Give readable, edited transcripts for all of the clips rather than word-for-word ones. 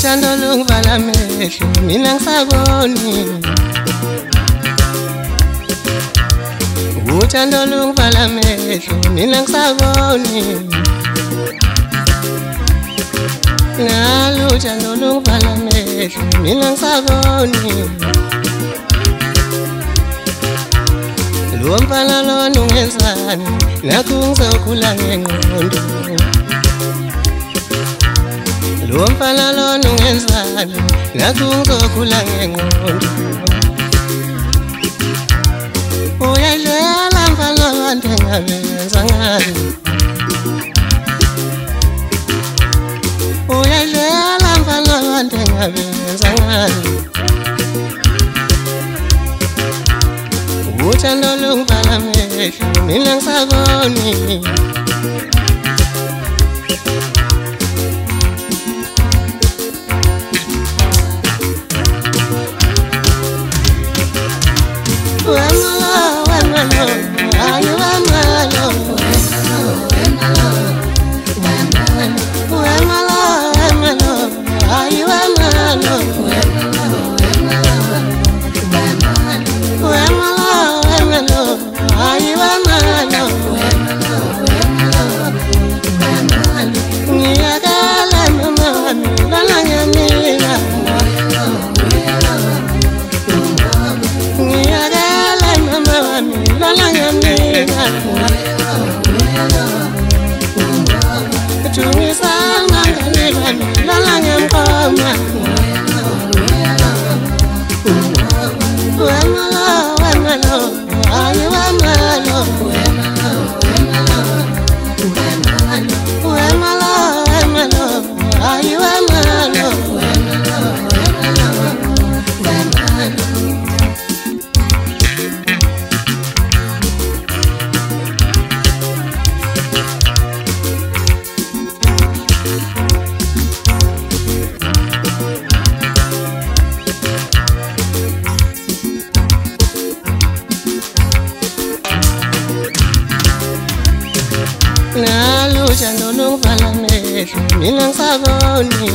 Uthando lungivala amehlo mina ngisaboni. Uthando lungivala amehlo mina ngisaboni. Nalo uthando lungivala amehlo mina ngisaboni. Lo mfana lona ungenzani nakho ngizokhula ngengqondo. Lo mfana lona ungenzani nakho ngizokhula ngengqondo. Uyadlela mfana wande ngabenza ngani. Uyadlela mfana wande ngabenza ngani. Uthando lungivala amehlo mina ngisaboni. Nalo uthando lungivala amehlo mina ngisaboni.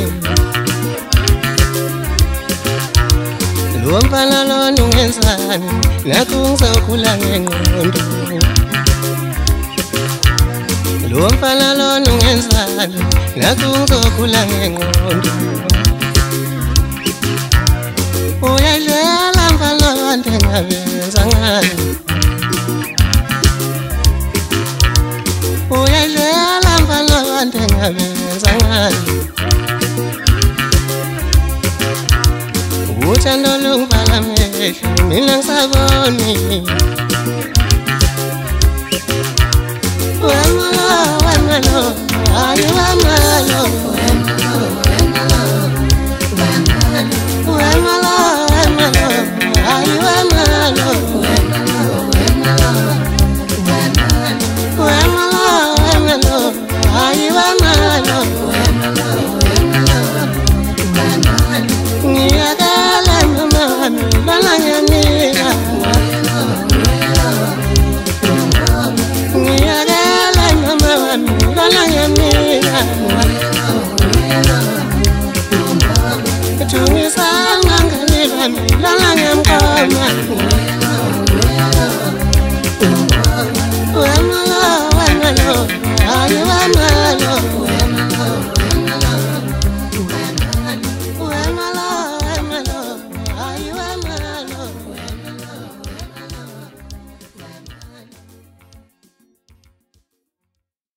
Lo mfana lona ungenzani nakho ngizokhula ngengqondo. Lo mfana lona ungenzani nakho ngizokhula ngengqondo. Uyadlela mfana wande ngabenza ngani. Uyadlela mfana wande ngabenza ngani. Uthando lungivala amehlo mina ngisaboni. Wemalo, ayi wemalo. Wemalo, ayi wemalo. Ayi wemalo. Ngiyakala mama lana nyamira. Ngiyakala mama lana nyamira. Tungisanga ngalila lana nyamko.